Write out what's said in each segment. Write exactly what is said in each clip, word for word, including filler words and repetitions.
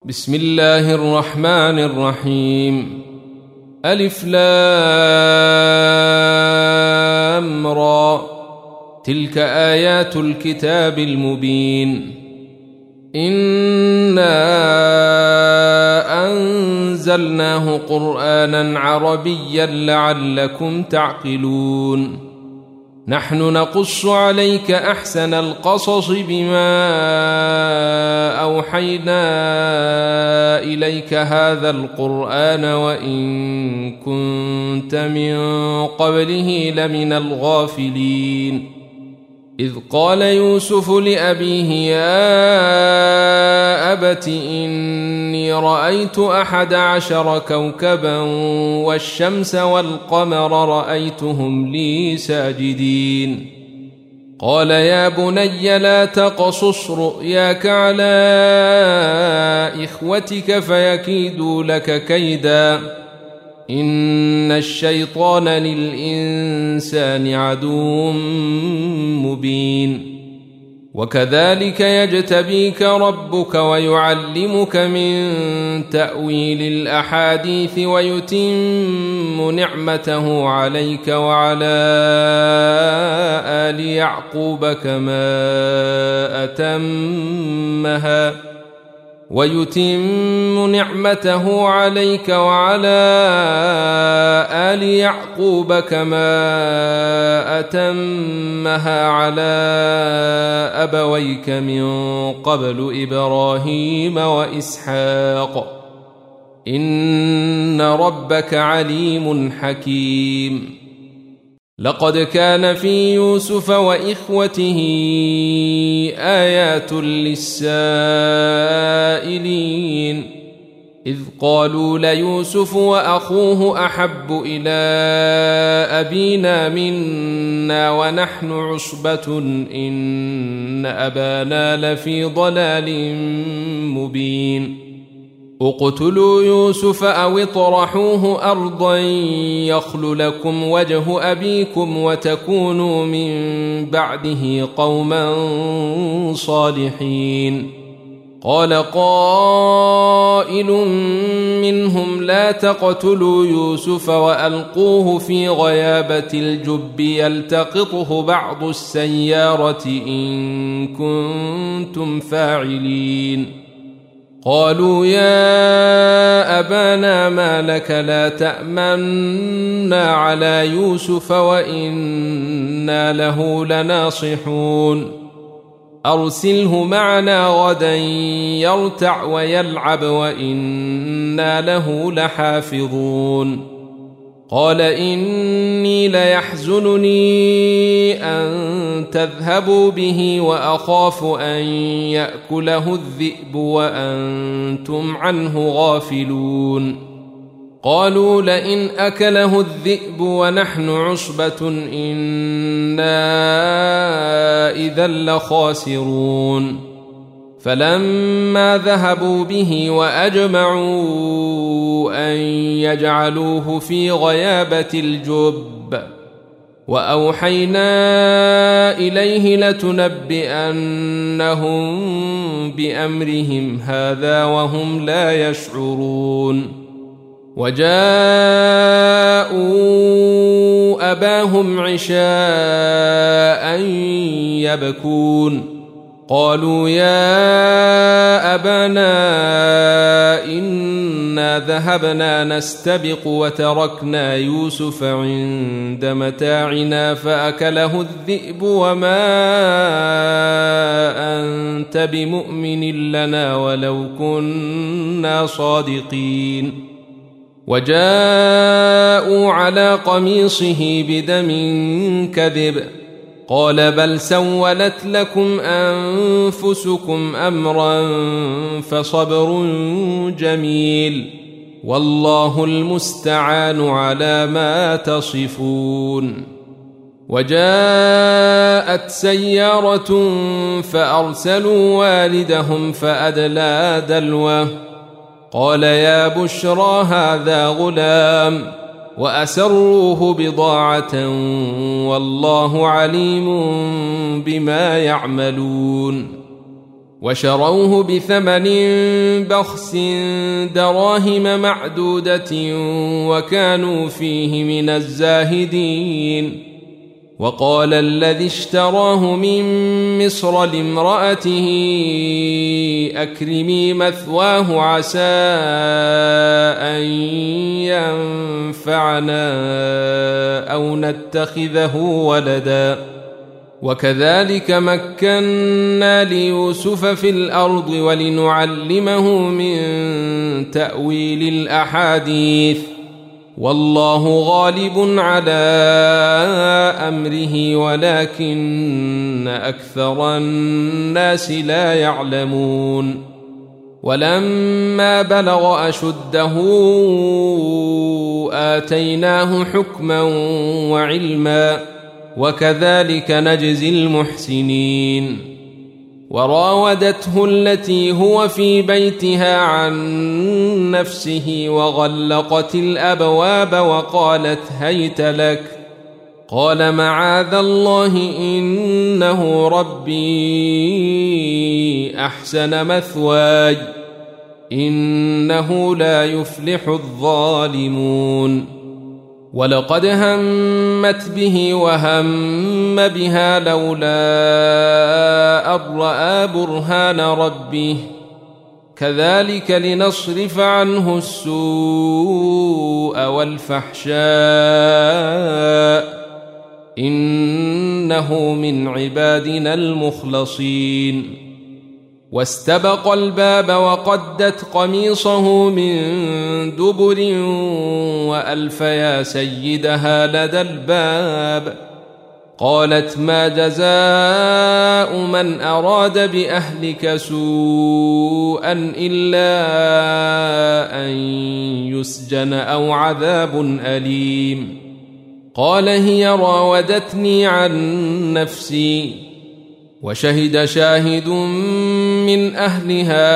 بسم الله الرحمن الرحيم. ألف لام را، تلك آيات الكتاب المبين. إنا أنزلناه قرآنا عربيا لعلكم تعقلون. نحن نقص عليك أحسن القصص بما أوحينا إليك هذا القرآن وإن كنت من قبله لمن الغافلين. إذ قال يوسف لأبيه يا أبت إني رأيت أحد عشر كوكبا والشمس والقمر رأيتهم لي ساجدين. قال يا بني لا تقصص رؤياك على إخوتك فيكيدوا لك كيدا إن الشيطان للإنسان عدو مبين. وكذلك يجتبيك ربك ويعلمك من تأويل الأحاديث ويتم نعمته عليك وعلى آل يعقوب كما أتمها ويتم نعمته عليك وعلى آل يعقوب كما أتمها على أبويك من قبل إبراهيم وإسحاق إن ربك عليم حكيم. لقد كان في يوسف وإخوته آيات للسائلين إذ قالوا ليوسف وأخوه أحب إلى أبينا منا ونحن عصبة إن أبانا لفي ضلال مبين. اقتلوا يوسف أو اطرحوه أرضا يخل لكم وجه أبيكم وتكونوا من بعده قوما صالحين. قال قائل منهم لا تقتلوا يوسف وألقوه في غيابة الجب يلتقطه بعض السيارة إن كنتم فاعلين. قالوا يا أبانا ما لك لا تأمنا على يوسف وإنا له لناصحون أرسله معنا غدا يرتع ويلعب وإنا له لحافظون. قال إني ليحزنني أن تذهبوا به وأخاف أن يأكله الذئب وأنتم عنه غافلون. قالوا لئن أكله الذئب ونحن عصبة إنا إذا لخاسرون. فلما ذهبوا به وأجمعوا أن يجعلوه في غيابة الجب وأوحينا إليه لتنبئنهم بأمرهم هذا وهم لا يشعرون. وجاءوا أباهم عشاء يبكون. قالوا يا أبانا إنا ذهبنا نستبق وتركنا يوسف عند متاعنا فأكله الذئب وما أنت بمؤمن لنا ولو كنا صادقين. وجاءوا على قميصه بدم كذب قال بل سولت لكم أنفسكم أمرا فصبر جميل والله المستعان على ما تصفون. وجاءت سيارة فأرسلوا والدهم فأدلى دلوه قال يا بشرى هذا غلام وأسروه بضاعة والله عليم بما يعملون. وشروه بثمن بخس دراهم معدودة وكانوا فيه من الزاهدين. وقال الذي اشتراه من مصر لامرأته أكرمي مثواه عسى أن ينفعنا أو نتخذه ولدا وكذلك مكنا ليوسف في الأرض ولنعلمه من تأويل الأحاديث والله غالب على أمره ولكن أكثر الناس لا يعلمون. ولما بلغ أشده آتيناه حكما وعلما وكذلك نجزي المحسنين. وراودته التي هو في بيتها عن نفسه وغلقت الأبواب وقالت هيت لك قال معاذ الله إنه ربي أحسن مثواي إنه لا يفلح الظالمون. ولقد همت به وهم بها لولا أن رأى برهان ربه كذلك لنصرف عنه السوء والفحشاء إنه من عبادنا المخلصين. واستبق الباب وقدت قميصه من دبر وألف يا سيدها لدى الباب قالت ما جزاء من أراد بأهلك سوءا إلا أن يسجن أو عذاب أليم. قال هي راودتني عن نفسي وشهد شاهد من أهلها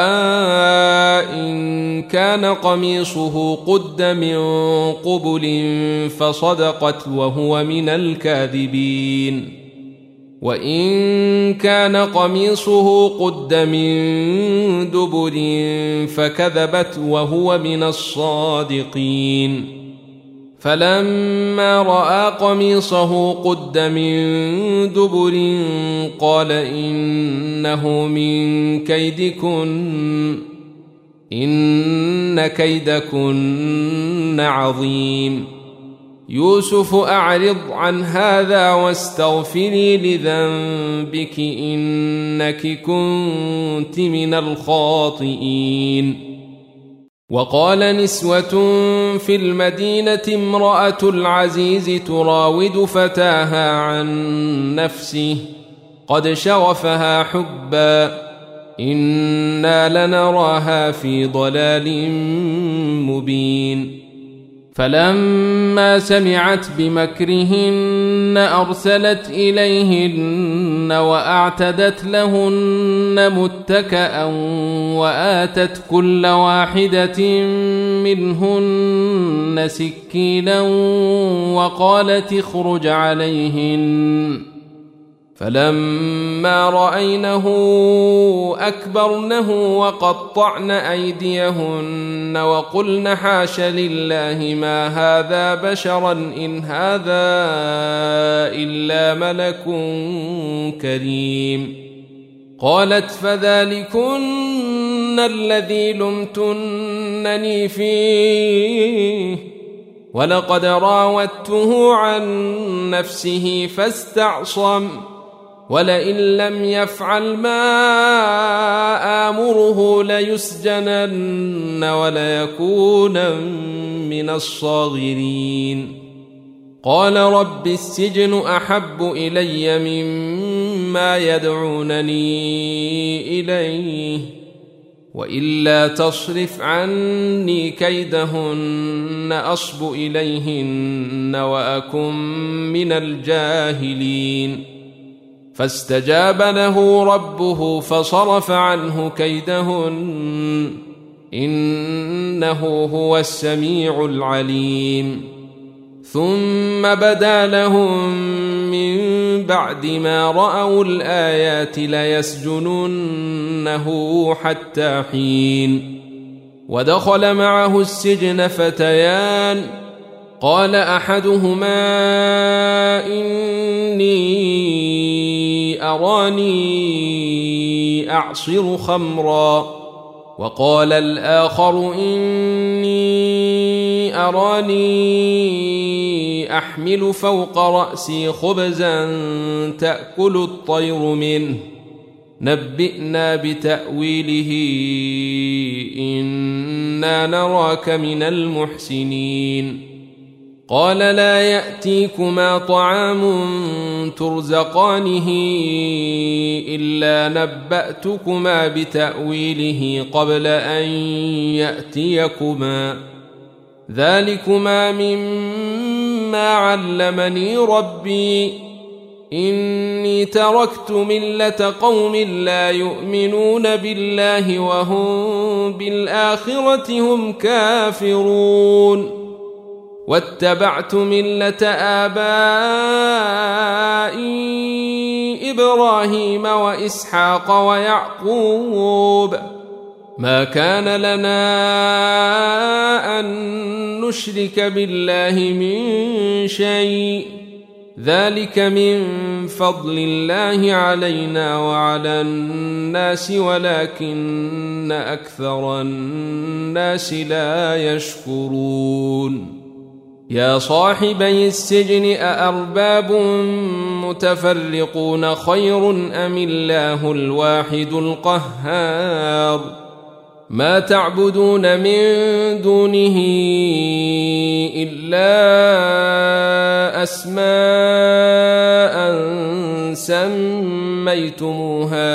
إن كان قميصه قد من قبل فصدقت وهو من الكاذبين وإن كان قميصه قد من دبر فكذبت وهو من الصادقين. فلما رأى قميصه قد من دبر قال إنه من كيدكن إن كيدكن عظيم. يوسف أعرض عن هذا واستغفري لذنبك إنك كنت من الخاطئين. وقال نسوة في المدينة امرأة العزيز تراود فتاها عن نفسه قد شغفها حبا إنا لنراها في ضلال مبين. فلما سمعت بمكرهن أرسلت إليهن وأعتدت لهن متكأ وآتت كل واحدة منهن سكينا وقالت اخرج عليهن. فلما رأينه أكبرنه وقطعن أيديهن وقلن حاش لله ما هذا بشرا إن هذا إلا ملك كريم. قالت فذلكن الذي لمتنني فيه ولقد راودته عن نفسه فاستعصم ولئن لم يفعل ما آمره ليسجنن وليكونن من الصاغرين. قال رب السجن أحب إلي مما يدعونني إليه وإلا تصرف عني كيدهن أصب إليهن وأكن من الجاهلين. فاستجاب له ربه فصرف عنه كيدهن إنه هو السميع العليم. ثم بدا لهم من بعد ما رأوا الآيات ليسجننه حتى حين. ودخل معه السجن فتيان، قال أحدهما إني أراني أعصر خمرا، وقال الآخر إني أراني أحمل فوق رأسي خبزا تأكل الطير منه، نبئنا بتأويله إنا نراك من المحسنين. قال لا يأتيكما طعام ترزقانه إلا نبأتكما بتأويله قبل أن يأتيكما، ذلكما مما علمني ربي، إني تركت ملة قوم لا يؤمنون بالله وهم بالآخرة هم كافرون، واتبعت ملة آبائي إبراهيم وإسحاق ويعقوب، ما كان لنا أن نشرك بالله من شيء، ذلك من فضل الله علينا وعلى الناس ولكن أكثر الناس لا يشكرون. يا صاحبي السجن أأرباب متفرقون خير أم الله الواحد القهار؟ ما تعبدون من دونه إلا أسماء سميتموها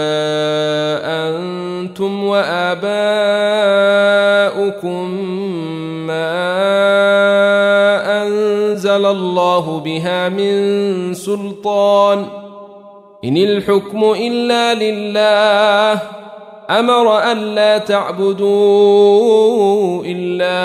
أنتم وآباؤكم ما أنزل الله بها من سلطان، إن الحكم إلا لله، أمر ألا تعبدوا إلا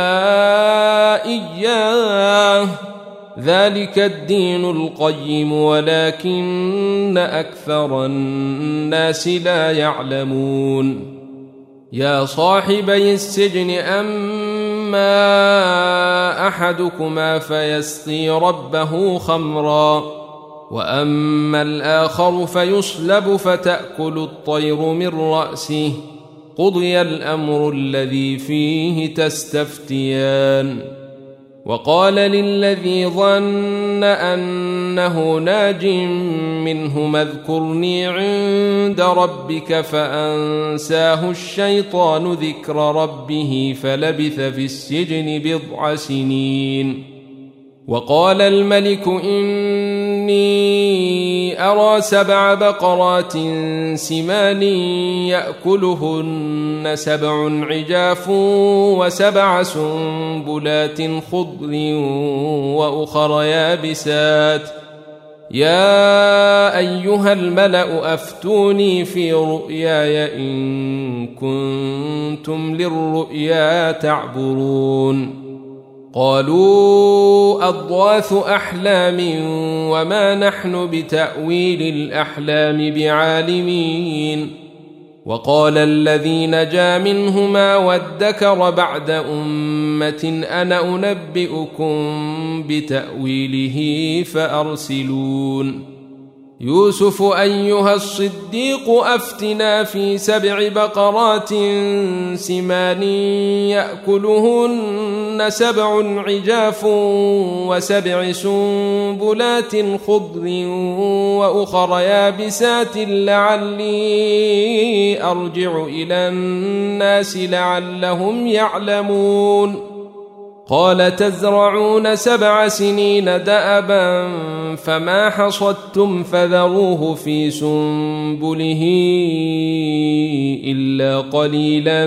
إياه، ذلك الدين القيم ولكن أكثر الناس لا يعلمون. يا صاحبي السجن أما أحدكما فيسقي ربه خمرا، وأما الآخر فيصلب فتأكل الطير من رأسه، قضي الأمر الذي فيه تستفتيان. وقال للذي ظن أنه ناج منهما اذكرني عند ربك فأنساه الشيطان ذكر ربه فلبث في السجن بضع سنين. وقال الملك إني أرى سبع بقرات سمان يأكلهن سبع عجاف وسبع سنبلات خضر وأخر يابسات، يا أيها الملأ أفتوني في رؤياي إن كنتم للرؤيا تعبرون. قالوا أضغاث أحلام وما نحن بتأويل الأحلام بعالمين. وقال الذي نجا منهما وادكر بعد أمة أنا أنبئكم بتأويله فأرسلون. يوسف أيها الصديق أفتنا في سبع بقرات سمان يأكلهن سبع عجاف وسبع سنبلات خضر وأخر يابسات لعلي أرجع إلى الناس لعلهم يعلمون. قال تزرعون سبع سنين دأبا فما حصدتم فذروه في سنبله إلا قليلا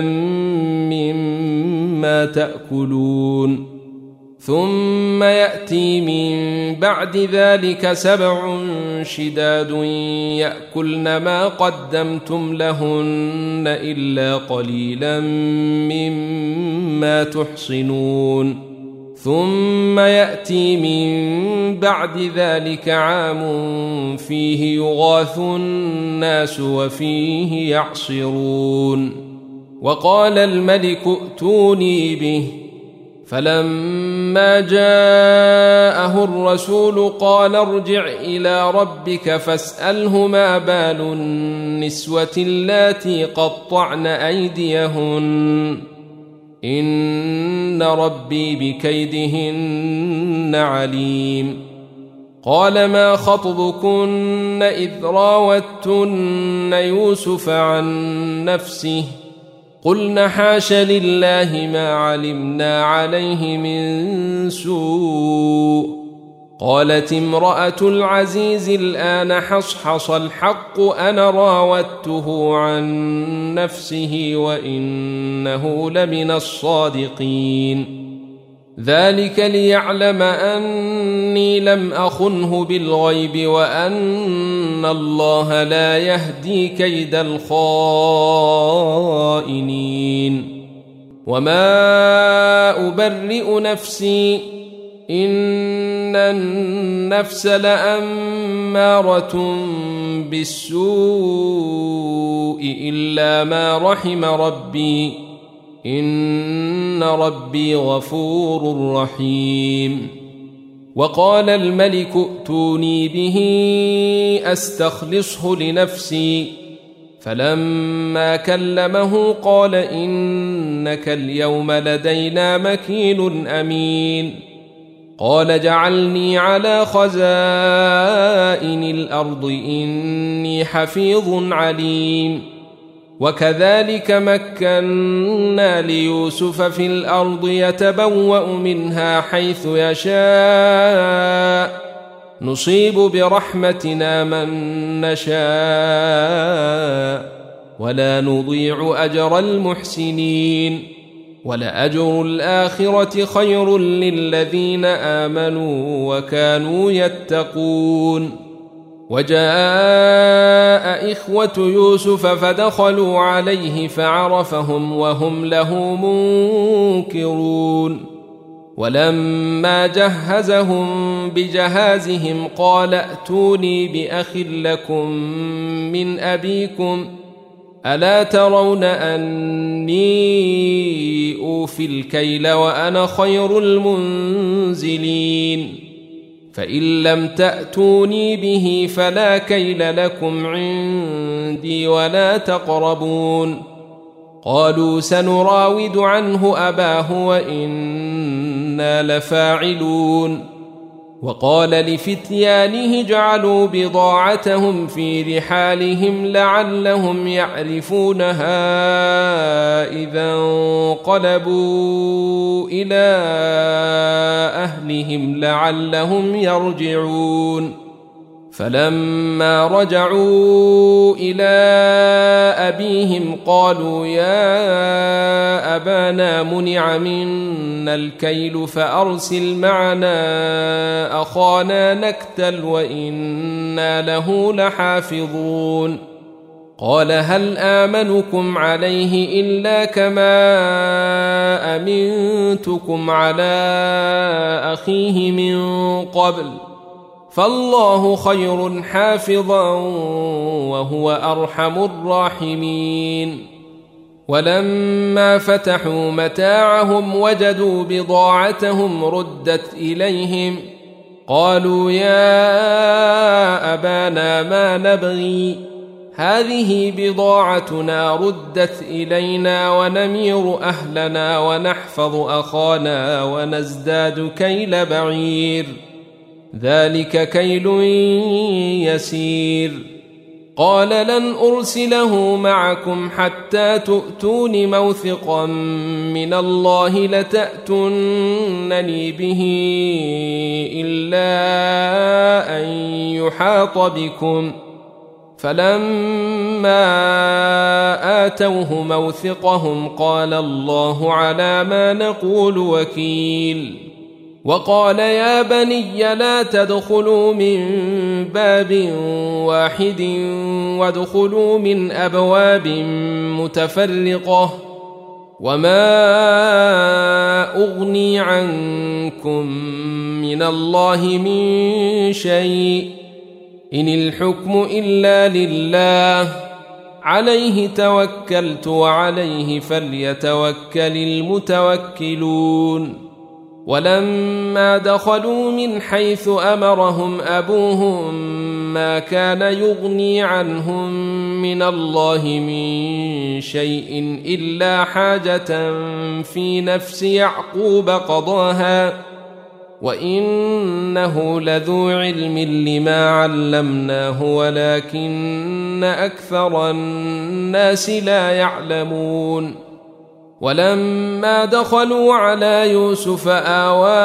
مما تأكلون. ثم يأتي من بعد ذلك سبع شداد يأكلن ما قدمتم لهن إلا قليلا مما تحصنون. ثم يأتي من بعد ذلك عام فيه يغاث الناس وفيه يعصرون. وقال الملك ائتوني به، فلما جاءه الرسول قال ارجع إلى ربك فاسأله ما بال النسوة اللاتي قطعن أيديهن إن ربي بكيدهن عليم. قال ما خطبكن إذ راوتن يوسف عن نفسه قلن حاش لله ما علمنا عليه من سوء. قالت امرأة العزيز الآن حصحص الحق أنا راودته عن نفسه وإنه لمن الصادقين. ذلك ليعلم أني لم أخنه بالغيب وأن الله لا يهدي كيد الخائنين. وما أبرئ نفسي إن النفس لأمارة بالسوء إلا ما رحم ربي إن ربي غفور رحيم. وقال الملك ائتوني به أستخلصه لنفسي، فلما كلمه قال إنك اليوم لدينا مكين أمين. قال جعلني على خزائن الأرض إني حفيظ عليم. وكذلك مكنا ليوسف في الأرض يتبوأ منها حيث يشاء نصيب برحمتنا من نشاء ولا نضيع أجر المحسنين. ولأجر الآخرة خير للذين آمنوا وكانوا يتقون. وجاء إخوة يوسف فدخلوا عليه فعرفهم وهم له منكرون. ولما جهزهم بجهازهم قال ائتوني بأخ لكم من أبيكم ألا ترون أني أوفي الكيل وأنا خير المنزلين. فإن لم تأتوني به فلا كيل لكم عندي ولا تقربون. قالوا سنراود عنه أباه وإنا لفاعلون. وقال لفتيانه اجعلوا بضاعتهم في رحالهم لعلهم يعرفونها إذا انقلبوا إلى أهلهم لعلهم يرجعون. فلما رجعوا إلى أبيهم قالوا يا أبانا منع منا الكيل فأرسل معنا أخانا نكتل وإنا له لحافظون. قال هل آمنكم عليه إلا كما أمنتكم على أخيه من قبل فالله خير حافظا وهو أرحم الراحمين. ولما فتحوا متاعهم وجدوا بضاعتهم ردت إليهم قالوا يا أبانا ما نبغي هذه بضاعتنا ردت إلينا ونمير أهلنا ونحفظ أخانا ونزداد كيل بعير ذلك كيل يسير. قال لن أرسله معكم حتى تؤتون موثقا من الله لتأتونني به إلا أن يحاط بكم. فلما آتوه موثقهم قال الله على ما نقول وكيل. وقال يا بني لا تدخلوا من باب واحد وادخلوا من أبواب متفرقة وما أغني عنكم من الله من شيء إن الحكم إلا لله عليه توكلت وعليه فليتوكل المتوكلون ولما دخلوا من حيث أمرهم أبوهم ما كان يغني عنهم من الله من شيء إلا حاجة في نفس يعقوب قضاها وإنه لذو علم لما علمناه ولكن أكثر الناس لا يعلمون ولما دخلوا على يوسف آوى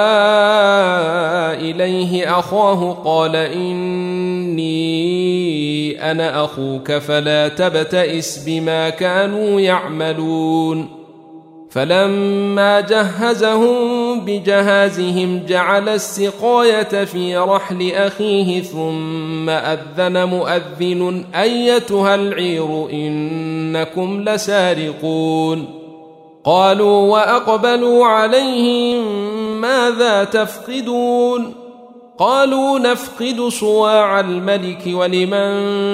إليه أخاه قال إني أنا أخوك فلا تبتئس بما كانوا يعملون فلما جهزهم بجهازهم جعل السقاية في رحل أخيه ثم أذن مؤذن أيتها العير إنكم لسارقون قالوا وأقبلوا عليهم ماذا تفقدون قالوا نفقد صواع الملك ولمن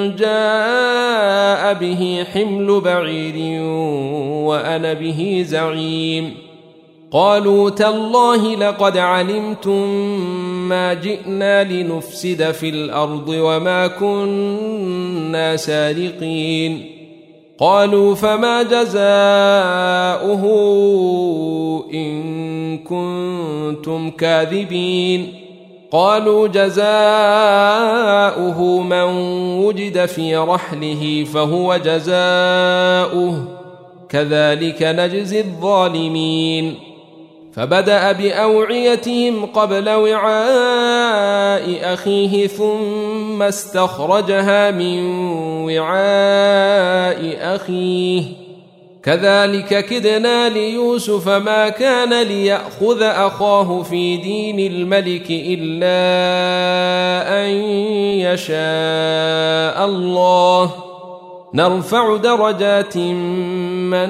جاء به حمل بعير وأنا به زعيم قالوا تالله لقد علمتم ما جئنا لنفسد في الأرض وما كنا سارقين قالوا فما جزاؤه إن كنتم كاذبين قالوا جزاؤه من وجد في رحله فهو جزاؤه كذلك نجزي الظالمين فبدأ بأوعيتهم قبل وعاء أخيه ثم استخرجها من وعاء أخيه كذلك كدنا ليوسف ما كان ليأخذ أخاه في دين الملك إلا أن يشاء الله نرفع درجات من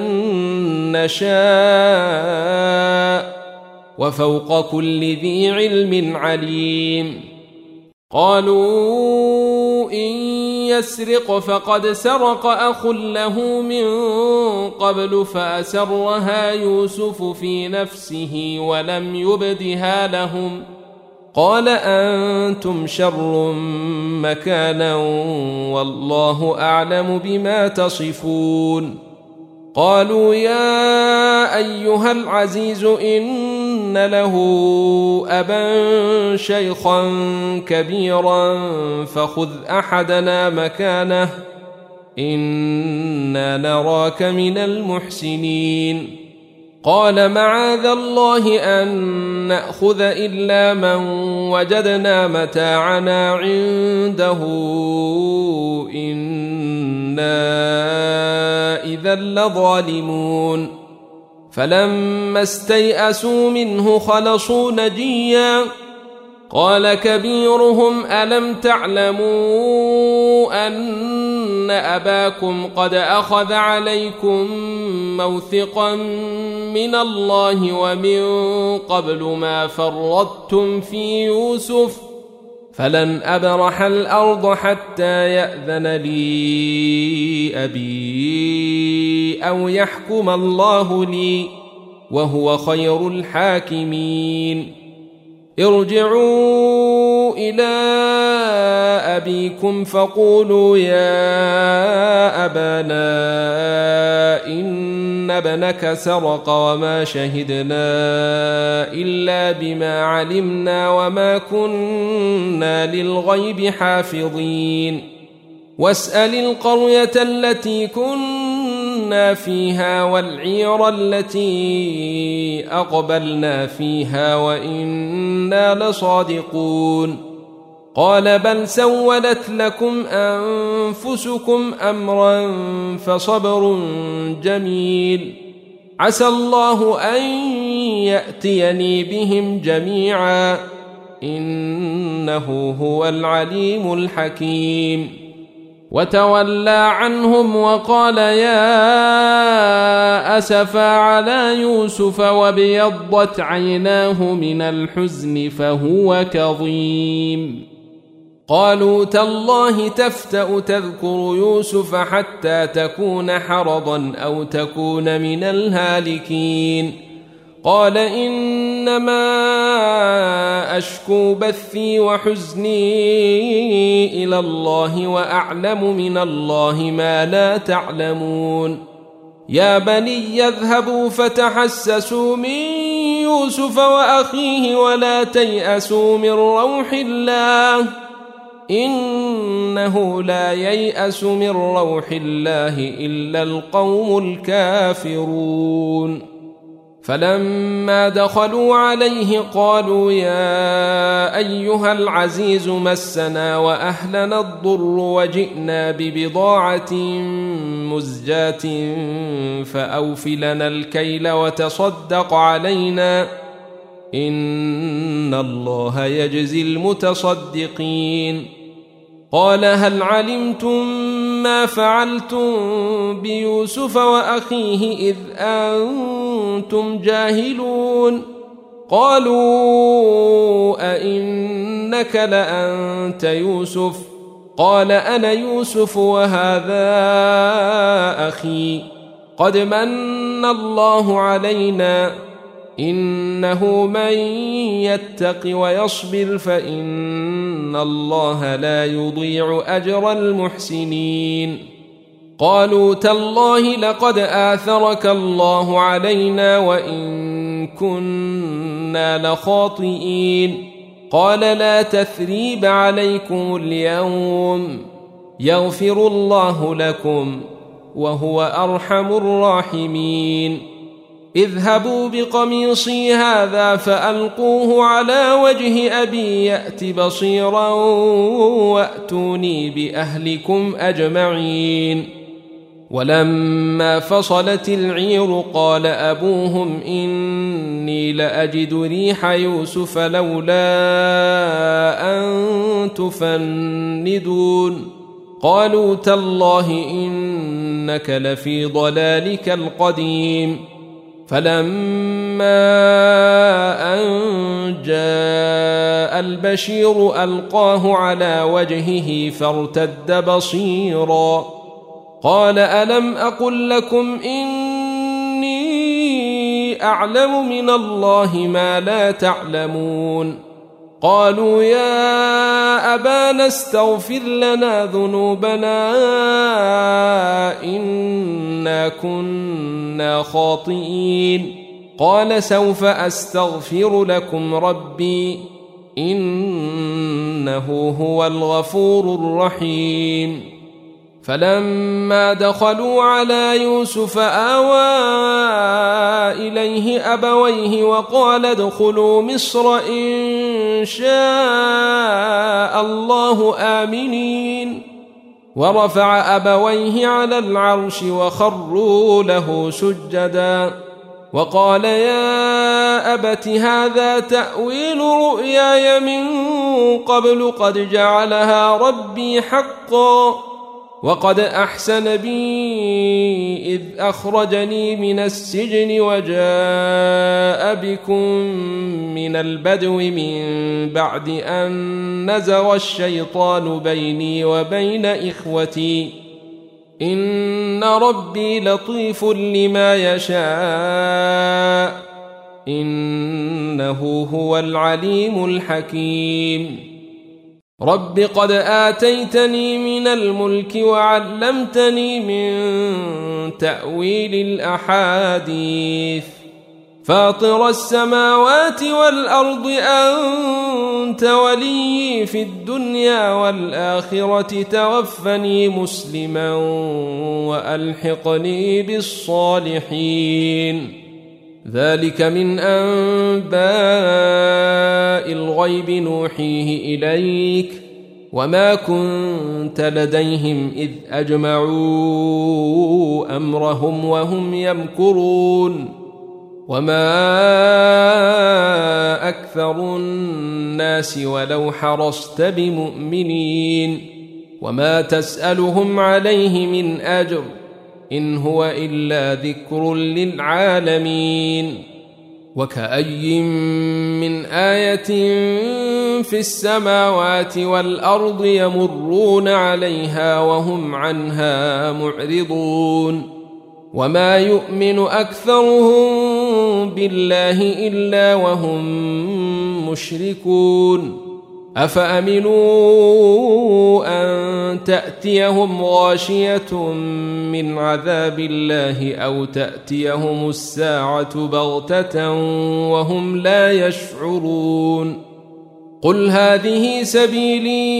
نشاء وفوق كل ذي علم عليم قالوا إن يسرق فقد سرق أخ له من قبل فأسرها يوسف في نفسه ولم يبدها لهم قال أنتم شر مكانا والله أعلم بما تصفون قالوا يا أيها العزيز إن له أبا شيخا كبيرا فخذ أحدنا مكانه إنا نراك من المحسنين قال معاذ الله أن نأخذ إلا من وجدنا متاعنا عنده إنا إذا لظالمون فلما استيئسوا منه خلصوا نجيا قال كبيرهم ألم تعلموا أن أباكم قد أخذ عليكم موثقا من الله ومن قبل ما فرطتم في يوسف فلن أبرح الأرض حتى يأذن لي أبي أو يحكم الله لي وهو خير الحاكمين ارجعوا إلى أبيكم فقولوا يا أبانا إن ابنك سرق وما شهدنا إلا بما علمنا وما كنا للغيب حافظين واسأل القرية التي كنا فيها والعير التي أقبلنا فيها وإنا لصادقون قال بل سولت لكم أنفسكم أمرا فصبر جميل عسى الله أن يأتيني بهم جميعا إنه هو العليم الحكيم وتولى عنهم وقال يا أسفا على يوسف وابيضت عيناه من الحزن فهو كظيم قالوا تالله تفتأ تذكر يوسف حتى تكون حرضا أو تكون من الهالكين قال إنما أشكو بثي وحزني إلى الله وأعلم من الله ما لا تعلمون يا بني يذهبوا فتحسسوا من يوسف وأخيه ولا تيأسوا من روح الله إنه لا ييأس من روح الله إلا القوم الكافرون فلما دخلوا عليه قالوا يا أيها العزيز مسنا وأهلنا الضر وجئنا ببضاعة مزجاة فأوف لنا الكيل وتصدق علينا إن الله يجزي المتصدقين قال هل علمتم ما فعلتم بيوسف وأخيه إذ أنتم جاهلون قالوا أئنك لأنت يوسف قال أنا يوسف وهذا أخي قد من الله علينا إنه من يتق ويصبر فإن الله لا يضيع أجر المحسنين قالوا تالله لقد آثرك الله علينا وإن كنا لخاطئين قال لا تثريب عليكم اليوم يغفر الله لكم وهو أرحم الراحمين اذهبوا بقميصي هذا فألقوه على وجه أبي يأت بصيرا وأتوني بأهلكم أجمعين ولما فصلت العير قال أبوهم إني لأجد ريح يوسف لولا أن تفندون قالوا تالله إنك لفي ضلالك القديم فلما أن جاء البشير ألقاه على وجهه فارتد بصيرا قال ألم أقل لكم إني أعلم من الله ما لا تعلمون قالوا يا أبانا استغفر لنا ذنوبنا إنا كنا خاطئين قال سوف أستغفر لكم ربي إنه هو الغفور الرحيم فلما دخلوا على يوسف آوى إليه أبويه وقال ادخلوا مصر إن شاء الله آمنين ورفع أبويه على العرش وخروا له سجدا وقال يا أبت هذا تأويل رؤياي من قبل قد جعلها ربي حقا وقد أحسن بي إذ أخرجني من السجن وجاء بكم من البدو من بعد أن نزغ الشيطان بيني وبين إخوتي إن ربي لطيف لما يشاء إنه هو العليم الحكيم رب قد آتيتني من الملك وعلمتني من تأويل الأحاديث فاطر السماوات والأرض أنت ولي في الدنيا والآخرة توفني مسلما وألحقني بالصالحين ذلك من أنباء الغيب نوحيه إليك وما كنت لديهم إذ أجمعوا أمرهم وهم يمكرون وما أكثر الناس ولو حرصت بمؤمنين وما تسألهم عليه من أجر إن هو إلا ذكر للعالمين. وكأي من آية في السماوات والأرض يمرون عليها وهم عنها معرضون وما يؤمن أكثرهم بالله إلا وهم مشركون. أفأمنوا أن تأتيهم غاشية من عذاب الله أو تأتيهم الساعة بغتة وهم لا يشعرون. قل هذه سبيلي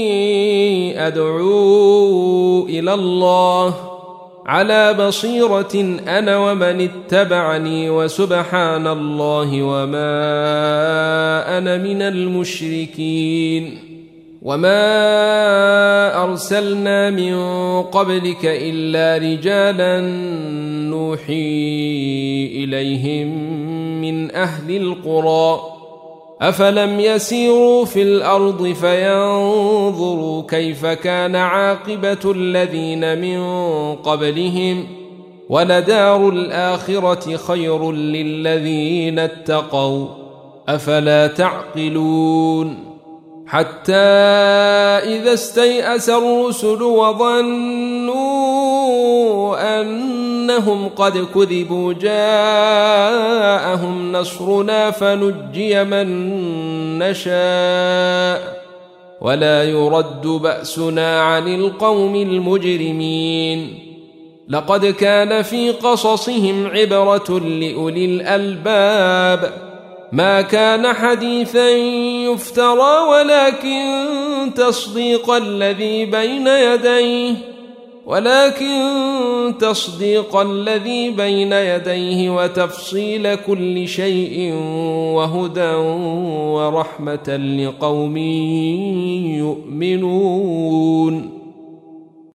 أدعو إلى الله على بصيرة أنا ومن اتبعني وسبحان الله وما أنا من المشركين. وما أرسلنا من قبلك إلا رجالا نوحي إليهم من أهل القرى أفلم يسيروا في الأرض فينظروا كيف كان عاقبة الذين من قبلهم ولدار الآخرة خير للذين اتقوا أفلا تعقلون. حتى إذا استيأس الرسل وظنوا أنهم قد كذبوا جاءهم نصرنا فنجي من نشاء ولا يرد بأسنا عن القوم المجرمين. لقد كان في قصصهم عبرة لأولي الألباب ما كان حديثا يفترى ولكن تصديق الذي بين يديه ولكن تصديق الذي بين يديه وتفصيل كل شيء وهدى ورحمة لقوم يؤمنون.